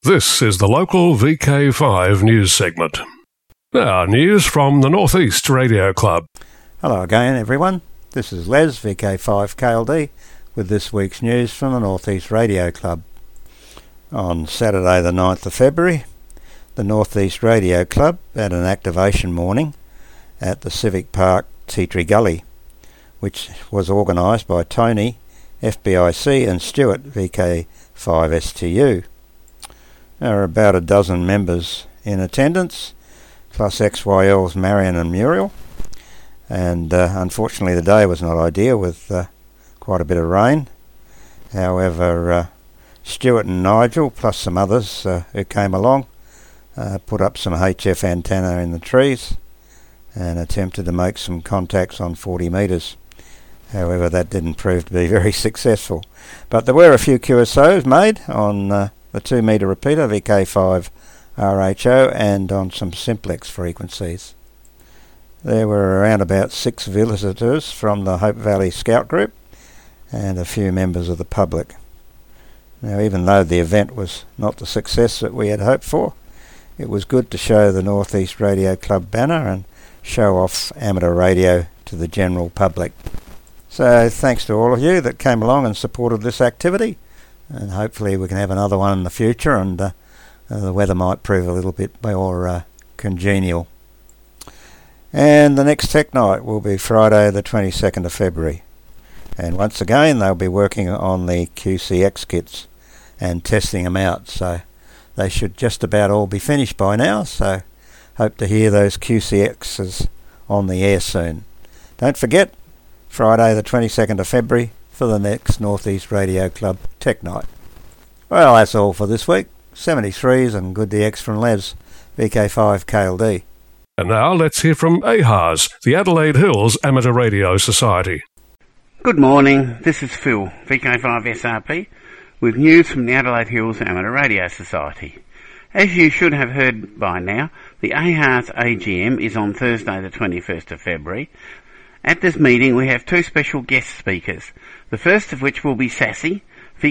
This is the local VK5 news segment. Now, news from the North East Radio Club. Hello again, everyone. This is Les, VK5 KLD, with this week's news from the North East Radio Club. On Saturday the 9th of February, the North East Radio Club had an activation morning at the Civic Park, Tea Tree Gully, which was organised by Tony, FBIC, and Stuart, VK5STU. There are about a dozen members in attendance, plus XYL's Marion and Muriel, and unfortunately the day was not ideal with quite a bit of rain. However, Stuart and Nigel, plus some others who came along, put up some HF antenna in the trees and attempted to make some contacts on 40 metres. However, that didn't prove to be very successful. But there were a few QSOs made on the 2 metre repeater VK5 RHO and on some simplex frequencies. There were around about 6 visitors from the Hope Valley Scout Group and a few members of the public. Now, even though the event was not the success that we had hoped for, it was good to show the North East Radio Club banner and show off amateur radio to the general public. So thanks to all of you that came along and supported this activity, and hopefully we can have another one in the future, and the weather might prove a little bit more congenial. And the next Tech Night will be Friday the 22nd of February. And once again they'll be working on the QCX kits and testing them out, so they should just about all be finished by now, so hope to hear those QCXs on the air soon. Don't forget, Friday the 22nd of February for the next North East Radio Club Tech Night. Well, that's all for this week. 73s and good DX from Les, VK5 KLD. And now let's hear from AHAS, the Adelaide Hills Amateur Radio Society. Good morning, this is Phil, VK5 SRP, with news from the Adelaide Hills Amateur Radio Society. As you should have heard by now, the AHAS AGM is on Thursday the 21st of February. At this meeting we have 2 special guest speakers, the first of which will be Sassy,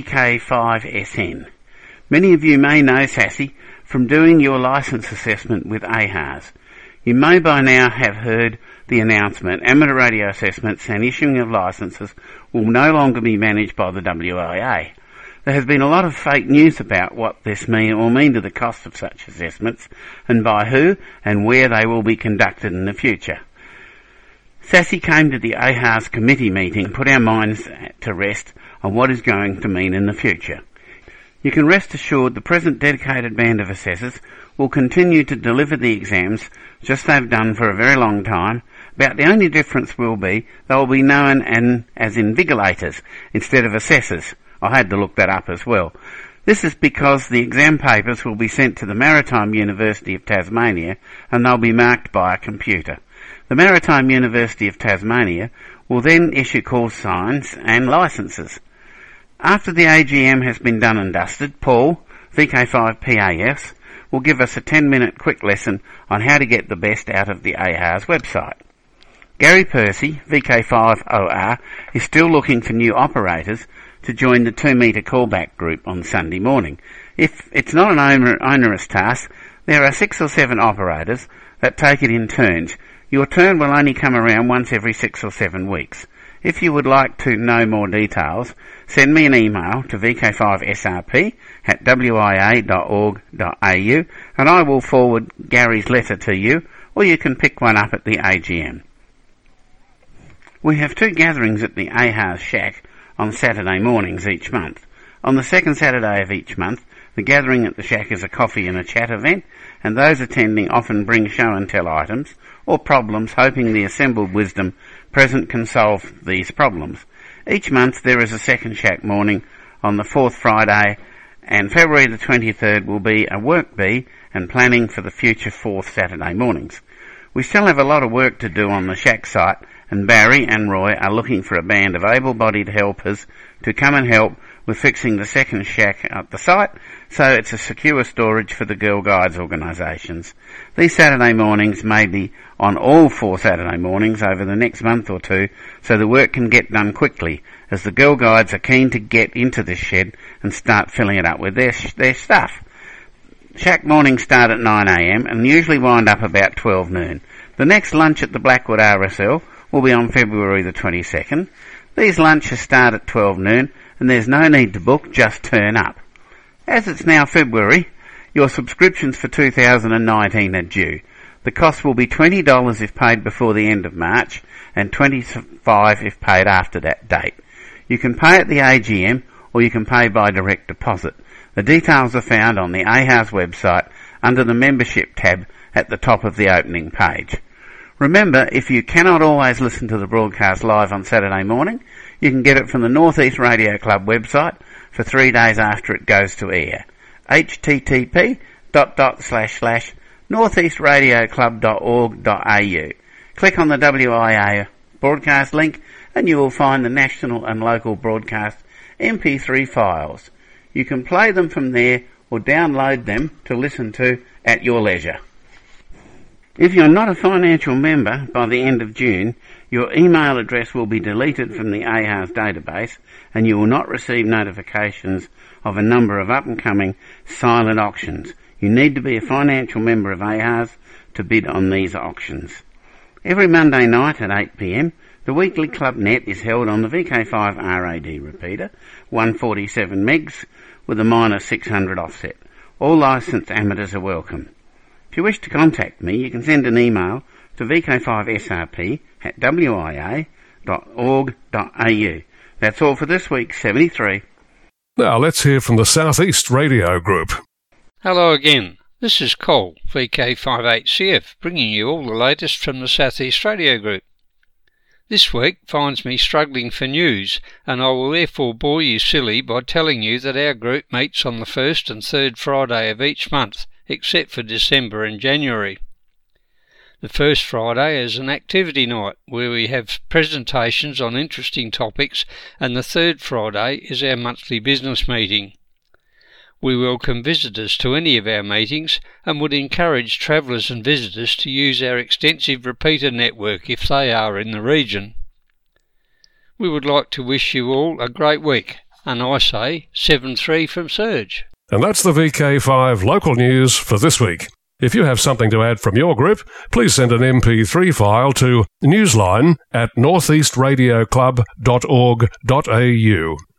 VK5SN. Many of you may know Sassy from doing your licence assessment with AHAS. You may by now have heard the announcement amateur radio assessments and issuing of licences will no longer be managed by the WIA. There has been a lot of fake news about what this mean to the cost of such assessments and by who and where they will be conducted in the future. Sassy came to the AHAS committee meeting and put our minds to rest on what is going to mean in the future. You can rest assured the present dedicated band of assessors will continue to deliver the exams just they've done for a very long time. About the only difference will be they will be known as invigilators instead of assessors. I had to look that up as well. This is because the exam papers will be sent to the Maritime University of Tasmania and they'll be marked by a computer. The Maritime University of Tasmania will then issue call signs and licences. After the AGM has been done and dusted, Paul, VK5PAS, will give us a 10-minute quick lesson on how to get the best out of the AHAS website. Gary Percy, VK5OR, is still looking for new operators to join the 2 metre callback group on Sunday morning. If it's not an onerous task, there are 6 or 7 operators that take it in turns. Your turn will only come around once every 6 or 7 weeks. If you would like to know more details, send me an email to vk5srp@wia.org.au and I will forward Gary's letter to you, or you can pick one up at the AGM. We have 2 gatherings at the AHAS Shack on Saturday mornings each month. On the second Saturday of each month, the gathering at the Shack is a coffee and a chat event, and those attending often bring show and tell items or problems, hoping the assembled wisdom present can solve these problems. Each month there is a second Shack morning on the 4th Friday, and February the 23rd will be a work bee and planning for the future 4th Saturday mornings. We still have a lot of work to do on the Shack site, and Barry and Roy are looking for a band of able-bodied helpers to come and help with fixing the second shack at the site, so it's a secure storage for the Girl Guides organisations. These Saturday mornings may be on all 4 Saturday mornings over the next month or 2, so the work can get done quickly, as the Girl Guides are keen to get into this shed and start filling it up with their stuff. Shack mornings start at 9am and usually wind up about 12 noon. The next lunch at the Blackwood RSL will be on February the 22nd. These lunches start at 12 noon and there's no need to book, just turn up. As it's now February, your subscriptions for 2019 are due. The cost will be $20 if paid before the end of March and $25 if paid after that date. You can pay at the AGM or you can pay by direct deposit. The details are found on the AHARS website under the membership tab at the top of the opening page. Remember, if you cannot always listen to the broadcast live on Saturday morning, you can get it from the North East Radio Club website for 3 days after it goes to air. http://northeastradioclub.org.au. Click on the WIA broadcast link and you will find the national and local broadcast MP3 files. You can play them from there or download them to listen to at your leisure. If you're not a financial member by the end of June, your email address will be deleted from the AHARS database and you will not receive notifications of a number of up-and-coming silent auctions. You need to be a financial member of AHARS to bid on these auctions. Every Monday night at 8pm, the weekly Club Net is held on the VK5 RAD repeater, 147 megs, with a minus 600 offset. All licensed amateurs are welcome. If you wish to contact me, you can send an email to vk5srp@wia.org.au. That's all for this week, 73. Now let's hear from the South East Radio Group. Hello again. This is Cole, VK58CF, bringing you all the latest from the South East Radio Group. This week finds me struggling for news, and I will therefore bore you silly by telling you that our group meets on the first and third Friday of each month, except for December and January. The first Friday is an activity night where we have presentations on interesting topics, and the third Friday is our monthly business meeting. We welcome visitors to any of our meetings and would encourage travellers and visitors to use our extensive repeater network if they are in the region. We would like to wish you all a great week, and I say 7-3 from Serge. And that's the VK5 local news for this week. If you have something to add from your group, please send an MP3 file to newsline@northeastradioclub.org.au.